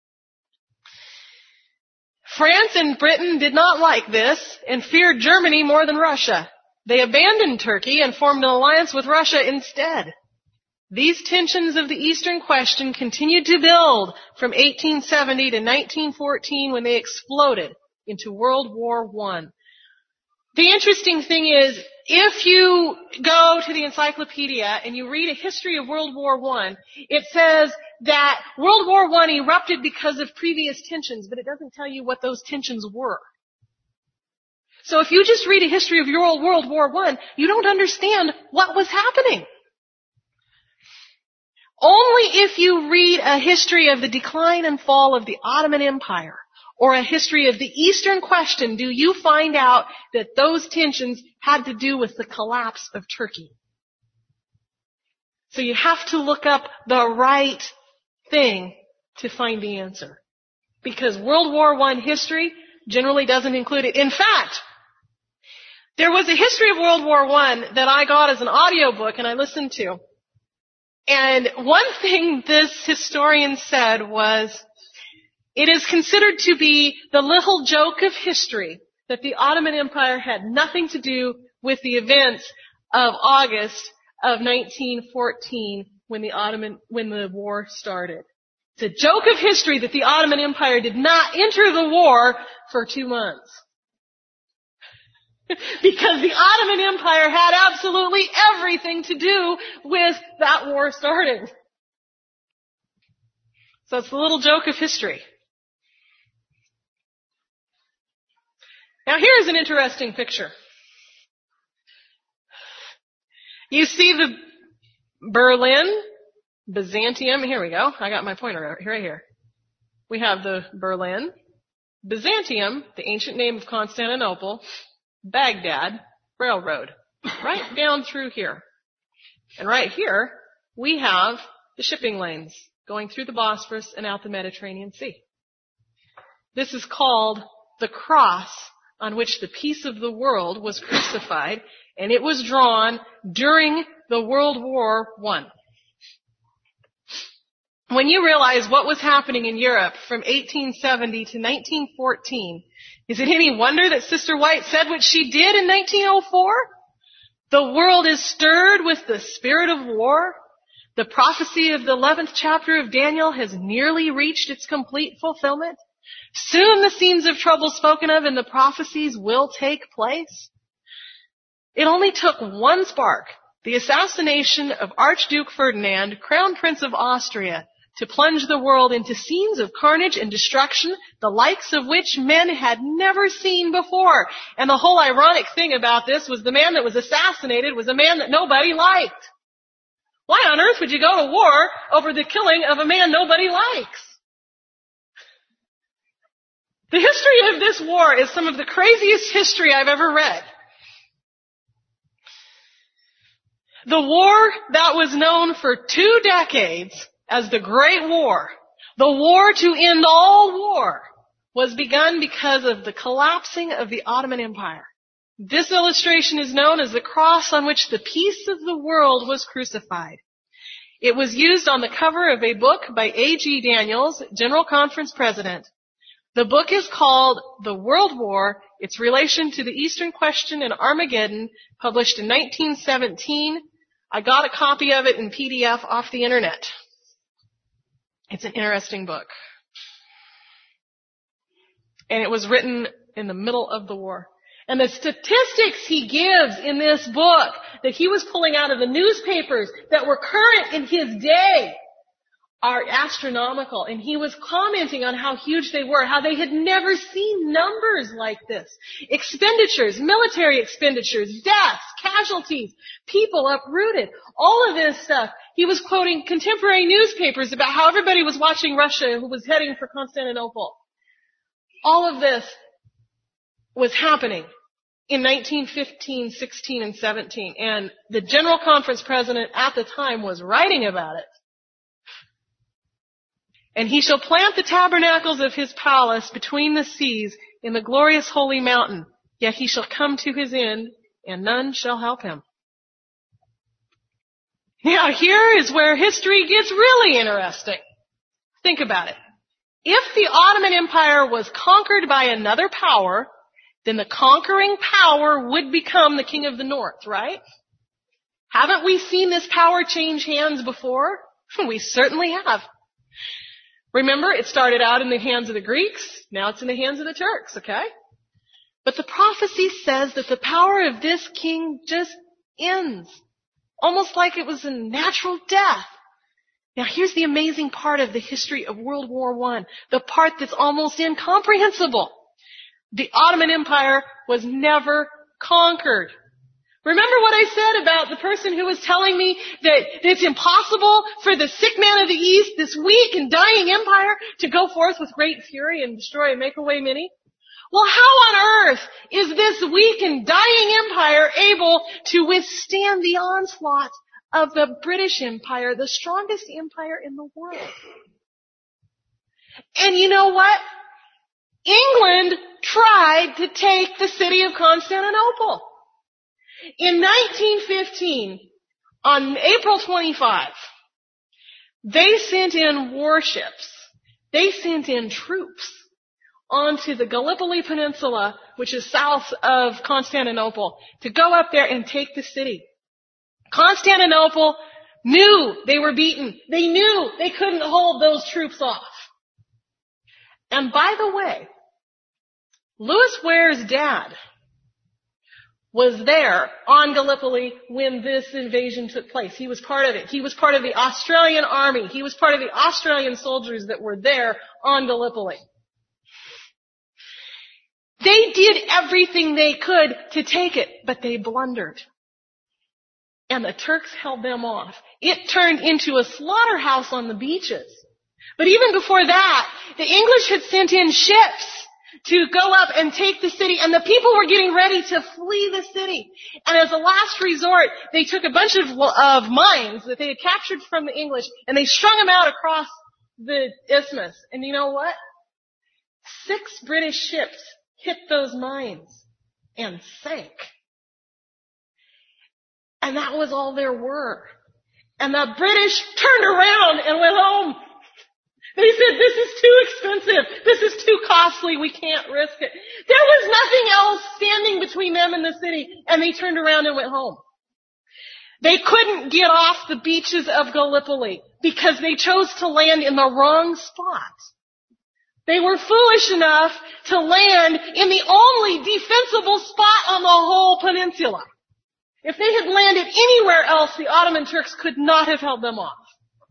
France and Britain did not like this and feared Germany more than Russia. They abandoned Turkey and formed an alliance with Russia instead. These tensions of the Eastern Question continued to build from eighteen seventy to nineteen fourteen when they exploded into World War One. The interesting thing is, if you go to the encyclopedia and you read a history of World War One, it says that World War One erupted because of previous tensions, but it doesn't tell you what those tensions were. So if you just read a history of your old World War One, you don't understand what was happening. Only if you read a history of the decline and fall of the Ottoman Empire or a history of the Eastern Question do you find out that those tensions had to do with the collapse of Turkey. So you have to look up the right thing to find the answer. Because World War One history generally doesn't include it. In fact, there was a history of World War One that I got as an audiobook and I listened to. And one thing this historian said was, it is considered to be the little joke of history that the Ottoman Empire had nothing to do with the events of August of nineteen fourteen when the Ottoman, when the war started. It's a joke of history that the Ottoman Empire did not enter the war for two months. Because the Ottoman Empire had absolutely everything to do with that war starting. So it's the little joke of history. Now here's an interesting picture. You see the Berlin, Byzantium, here we go. I got my pointer right here. We have the Berlin, Byzantium, the ancient name of Constantinople, Baghdad Railroad, right down through here. And right here, we have the shipping lanes going through the Bosphorus and out the Mediterranean Sea. This is called the cross on which the peace of the world was crucified, and it was drawn during the World War One. When you realize what was happening in Europe from eighteen seventy to nineteen fourteen, is it any wonder that Sister White said what she did in nineteen oh four? The world is stirred with the spirit of war. The prophecy of the eleventh chapter of Daniel has nearly reached its complete fulfillment. Soon the scenes of trouble spoken of in the prophecies will take place. It only took one spark, the assassination of Archduke Ferdinand, Crown Prince of Austria, to plunge the world into scenes of carnage and destruction, the likes of which men had never seen before. And the whole ironic thing about this was the man that was assassinated was a man that nobody liked. Why on earth would you go to war over the killing of a man nobody likes? The history of this war is some of the craziest history I've ever read. The war that was known for two decades as the Great War, the war to end all war, was begun because of the collapsing of the Ottoman Empire. This illustration is known as the cross on which the peace of the world was crucified. It was used on the cover of a book by A G Daniels, General Conference President. The book is called The World War, Its Relation to the Eastern Question and Armageddon, published in nineteen seventeen. I got a copy of it in P D F off the internet. It's an interesting book. And it was written in the middle of the war. And the statistics he gives in this book that he was pulling out of the newspapers that were current in his day are astronomical. And he was commenting on how huge they were, how they had never seen numbers like this. Expenditures, military expenditures, deaths, casualties, people uprooted, all of this stuff. He was quoting contemporary newspapers about how everybody was watching Russia who was heading for Constantinople. All of this was happening in nineteen fifteen, sixteen, and seventeen. And the General Conference President at the time was writing about it. And he shall plant the tabernacles of his palace between the seas in the glorious holy mountain. Yet he shall come to his end, and none shall help him. Now here is where history gets really interesting. Think about it. If the Ottoman Empire was conquered by another power, then the conquering power would become the king of the north, right? Haven't we seen this power change hands before? We certainly have. Remember, it started out in the hands of the Greeks. Now it's in the hands of the Turks, okay? But the prophecy says that the power of this king just ends. Almost like it was a natural death. Now here's the amazing part of the history of World War One. The part that's almost incomprehensible. The Ottoman Empire was never conquered. Remember what I said about the person who was telling me that it's impossible for the sick man of the East, this weak and dying empire, to go forth with great fury and destroy and make away many? Well, how on earth is this weak and dying empire able to withstand the onslaught of the British Empire, the strongest empire in the world. And you know what? England tried to take the city of Constantinople. In nineteen fifteen, on April twenty-fifth, they sent in warships. They sent in troops onto the Gallipoli Peninsula, which is south of Constantinople, to go up there and take the city. Constantinople knew they were beaten. They knew they couldn't hold those troops off. And by the way, Louis Ware's dad was there on Gallipoli when this invasion took place. He was part of it. He was part of the Australian army. He was part of the Australian soldiers that were there on Gallipoli. They did everything they could to take it, but they blundered. And the Turks held them off. It turned into a slaughterhouse on the beaches. But even before that, the English had sent in ships to go up and take the city, and the people were getting ready to flee the city. And as a last resort, they took a bunch of, of mines that they had captured from the English, and they strung them out across the isthmus. And you know what? Six British ships hit those mines and sank. And that was all there were. And the British turned around and went home. They said, this is too expensive. This is too costly. We can't risk it. There was nothing else standing between them and the city, and they turned around and went home. They couldn't get off the beaches of Gallipoli because they chose to land in the wrong spot. They were foolish enough to land in the only defensible spot on the whole peninsula. If they had landed anywhere else, the Ottoman Turks could not have held them off.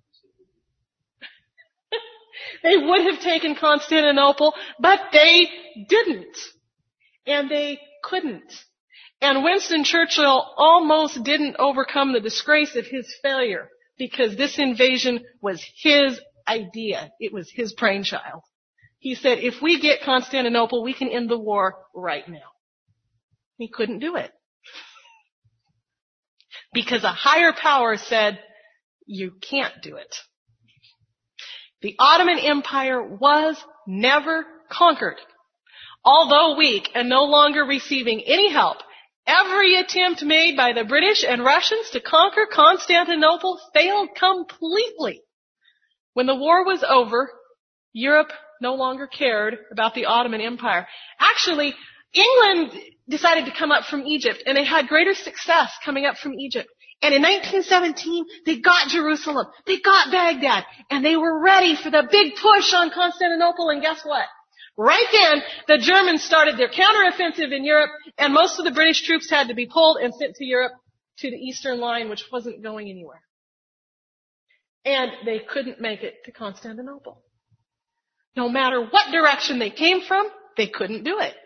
They would have taken Constantinople, but they didn't. And they couldn't. And Winston Churchill almost didn't overcome the disgrace of his failure because this invasion was his idea. It was his brainchild. He said, if we get Constantinople, we can end the war right now. He couldn't do it. Because a higher power said, you can't do it. The Ottoman Empire was never conquered. Although weak and no longer receiving any help, every attempt made by the British and Russians to conquer Constantinople failed completely. When the war was over, Europe no longer cared about the Ottoman Empire. Actually, England decided to come up from Egypt, and they had greater success coming up from Egypt. And in nineteen seventeen, they got Jerusalem, they got Baghdad, and they were ready for the big push on Constantinople, and guess what? Right then, the Germans started their counteroffensive in Europe, and most of the British troops had to be pulled and sent to Europe to the Eastern Line, which wasn't going anywhere. And they couldn't make it to Constantinople. No matter what direction they came from, they couldn't do it.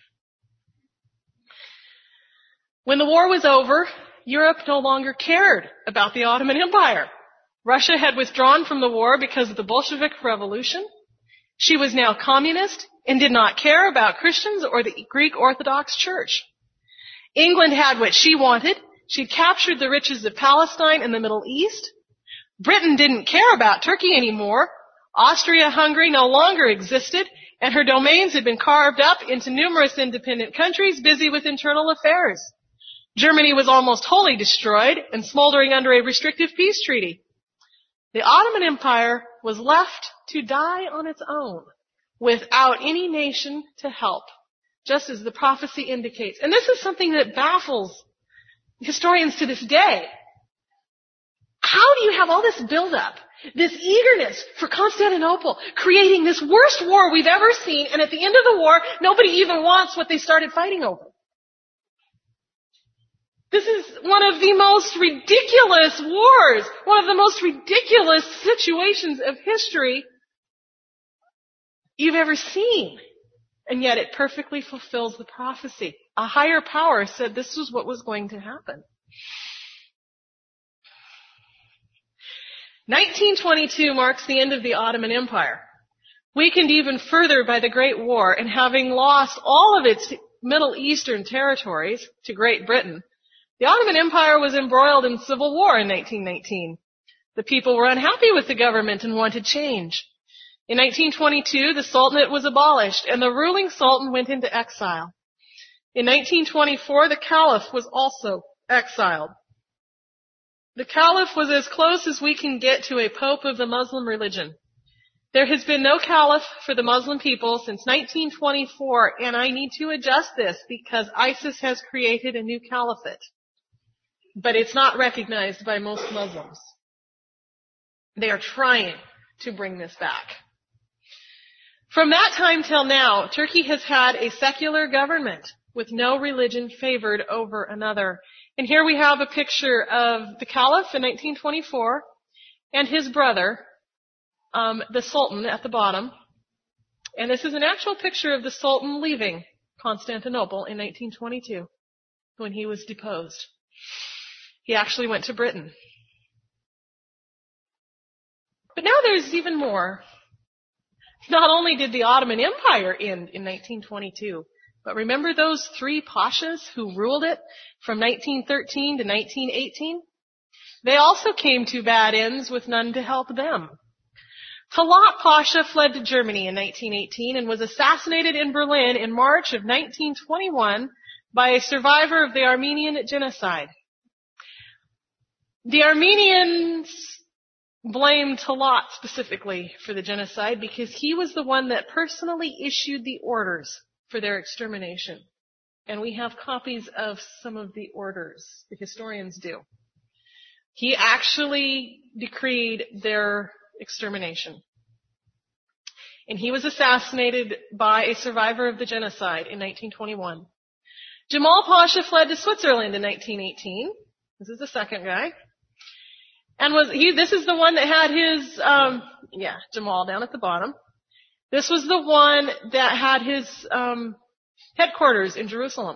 When the war was over, Europe no longer cared about the Ottoman Empire. Russia had withdrawn from the war because of the Bolshevik Revolution. She was now communist and did not care about Christians or the Greek Orthodox Church. England had what she wanted. She'd captured the riches of Palestine and the Middle East. Britain didn't care about Turkey anymore. Austria-Hungary no longer existed, and her domains had been carved up into numerous independent countries busy with internal affairs. Germany was almost wholly destroyed and smoldering under a restrictive peace treaty. The Ottoman Empire was left to die on its own without any nation to help, just as the prophecy indicates. And this is something that baffles historians to this day. How do you have all this buildup, this eagerness for Constantinople, creating this worst war we've ever seen, and at the end of the war, nobody even wants what they started fighting over? This is one of the most ridiculous wars, one of the most ridiculous situations of history you've ever seen. And yet it perfectly fulfills the prophecy. A higher power said this was what was going to happen. nineteen twenty-two marks the end of the Ottoman Empire, weakened even further by the Great War and having lost all of its Middle Eastern territories to Great Britain. The Ottoman Empire was embroiled in civil war in nineteen nineteen. The people were unhappy with the government and wanted change. In nineteen twenty-two, the Sultanate was abolished and the ruling Sultan went into exile. In nineteen twenty-four, the Caliph was also exiled. The Caliph was as close as we can get to a pope of the Muslim religion. There has been no Caliph for the Muslim people since nineteen twenty-four, and I need to adjust this because ISIS has created a new caliphate. But it's not recognized by most Muslims. They are trying to bring this back. From that time till now, Turkey has had a secular government with no religion favored over another. And here we have a picture of the Caliph in nineteen twenty-four and his brother, um, the Sultan at the bottom. And this is an actual picture of the Sultan leaving Constantinople in nineteen twenty-two when he was deposed. He actually went to Britain. But now there's even more. Not only did the Ottoman Empire end in nineteen twenty-two, but remember those three pashas who ruled it from nineteen thirteen to nineteen eighteen? They also came to bad ends with none to help them. Talat Pasha fled to Germany in nineteen eighteen and was assassinated in Berlin in March of nineteen twenty-one by a survivor of the Armenian genocide. The Armenians blamed Talat specifically for the genocide because he was the one that personally issued the orders for their extermination. And we have copies of some of the orders. The historians do. He actually decreed their extermination. And he was assassinated by a survivor of the genocide in nineteen twenty-one. Jamal Pasha fled to Switzerland in nineteen eighteen. This is the second guy. And was he, this is the one that had his, um, yeah, Jamal down at the bottom. This was the one that had his, um, headquarters in Jerusalem.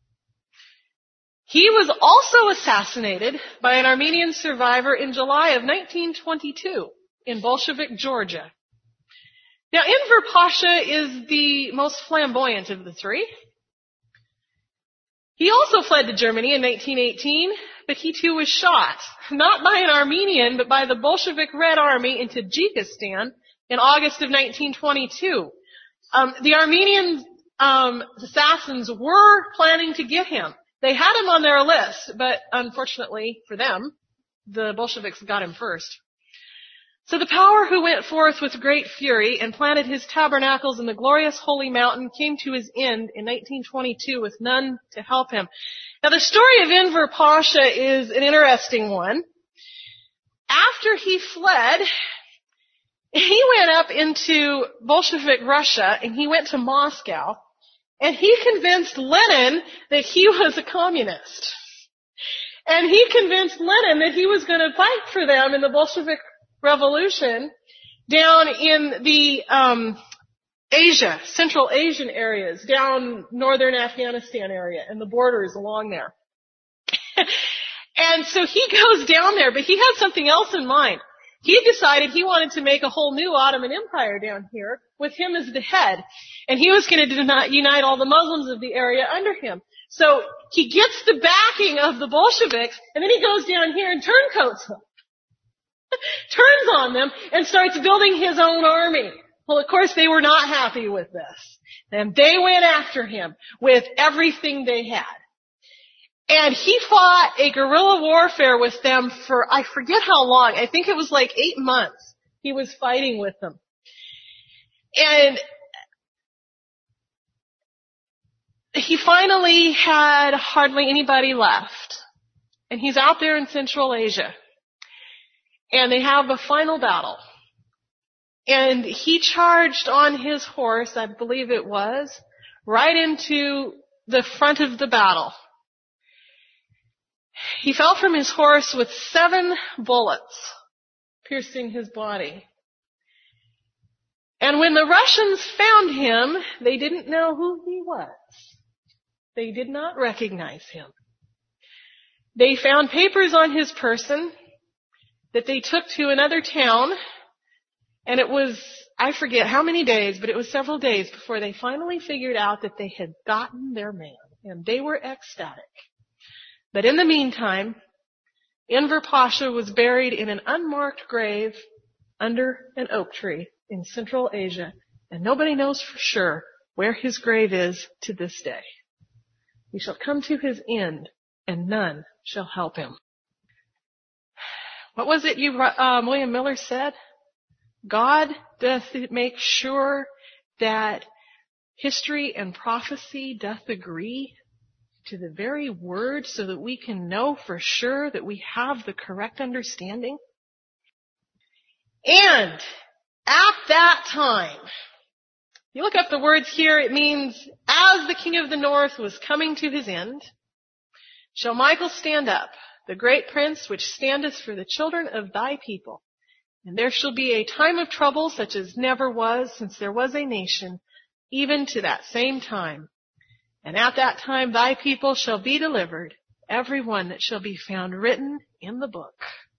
He was also assassinated by an Armenian survivor in July of nineteen twenty-two in Bolshevik Georgia. Now, Enver Pasha is the most flamboyant of the three. He also fled to Germany in nineteen eighteen, but he too was shot, not by an Armenian, but by the Bolshevik Red Army in Tajikistan in August of nineteen twenty-two. Um, the Armenian um, assassins were planning to get him. They had him on their list, but unfortunately for them, the Bolsheviks got him first. So the power who went forth with great fury and planted his tabernacles in the glorious holy mountain came to his end in nineteen twenty-two with none to help him. Now the story of Enver Pasha is an interesting one. After he fled, he went up into Bolshevik Russia and he went to Moscow and he convinced Lenin that he was a communist. And he convinced Lenin that he was going to fight for them in the Bolshevik Revolution down in the um Asia, Central Asian areas, down northern Afghanistan area and the borders along there. And so he goes down there, but he had something else in mind. He decided he wanted to make a whole new Ottoman Empire down here with him as the head. And he was going to unite all the Muslims of the area under him. So he gets the backing of the Bolsheviks, and then he goes down here and turncoats them. Turns on them and starts building his own army. Well, of course, they were not happy with this. And they went after him with everything they had. And he fought a guerrilla warfare with them for, I forget how long. I think it was like eight months he was fighting with them. And he finally had hardly anybody left. And he's out there in Central Asia. And they have a final battle. And he charged on his horse, I believe it was, right into the front of the battle. He fell from his horse with seven bullets piercing his body. And when the Russians found him, they didn't know who he was. They did not recognize him. They found papers on his person that they took to another town, and it was, I forget how many days, but it was several days before they finally figured out that they had gotten their man, and they were ecstatic. But in the meantime, Enver Pasha was buried in an unmarked grave under an oak tree in Central Asia, and nobody knows for sure where his grave is to this day. He shall come to his end, and none shall help him. What was it you, um, William Miller said? God doth make sure that history and prophecy doth agree to the very word so that we can know for sure that we have the correct understanding. And at that time, you look up the words here, it means, as the king of the north was coming to his end, shall Michael stand up, the great prince which standeth for the children of thy people. And there shall be a time of trouble such as never was since there was a nation, even to that same time. And at that time thy people shall be delivered, every one that shall be found written in the book.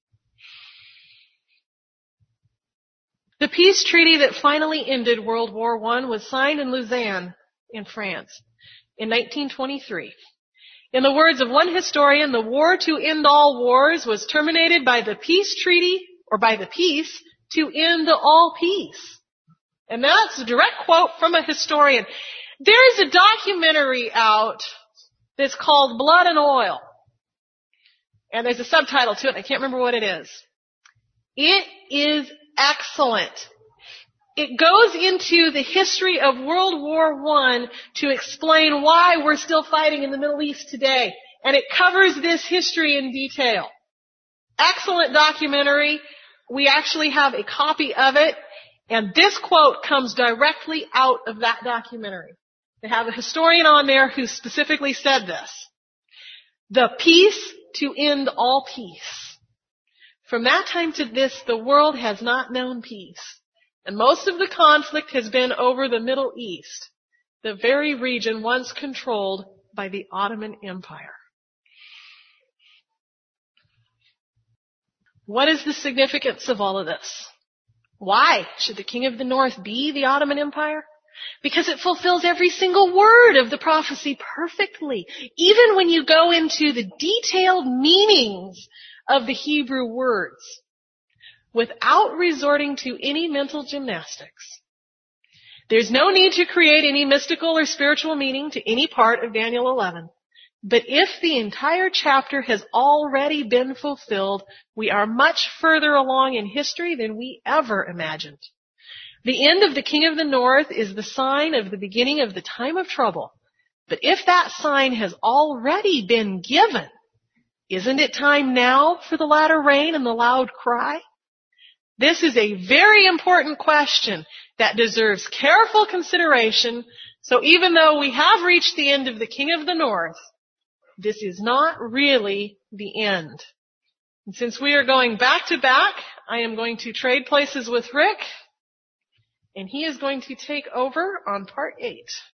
The peace treaty that finally ended World War One was signed in Lausanne in France in nineteen twenty-three. In the words of one historian, the war to end all wars was terminated by the peace treaty, or by the peace, to end all peace. And that's a direct quote from a historian. There is a documentary out that's called Blood and Oil. And there's a subtitle to it, I can't remember what it is. It is excellent. It goes into the history of World War One to explain why we're still fighting in the Middle East today. And it covers this history in detail. Excellent documentary. We actually have a copy of it. And this quote comes directly out of that documentary. They have a historian on there who specifically said this. The peace to end all peace. From that time to this, the world has not known peace. And most of the conflict has been over the Middle East, the very region once controlled by the Ottoman Empire. What is the significance of all of this? Why should the king of the north be the Ottoman Empire? Because it fulfills every single word of the prophecy perfectly. Even when you go into the detailed meanings of the Hebrew words, without resorting to any mental gymnastics. There's no need to create any mystical or spiritual meaning to any part of Daniel eleven. But if the entire chapter has already been fulfilled, we are much further along in history than we ever imagined. The end of the king of the north is the sign of the beginning of the time of trouble. But if that sign has already been given, isn't it time now for the latter rain and the loud cry? This is a very important question that deserves careful consideration. So even though we have reached the end of the king of the north, this is not really the end. And since we are going back to back, I am going to trade places with Rick, and he is going to take over on part eight.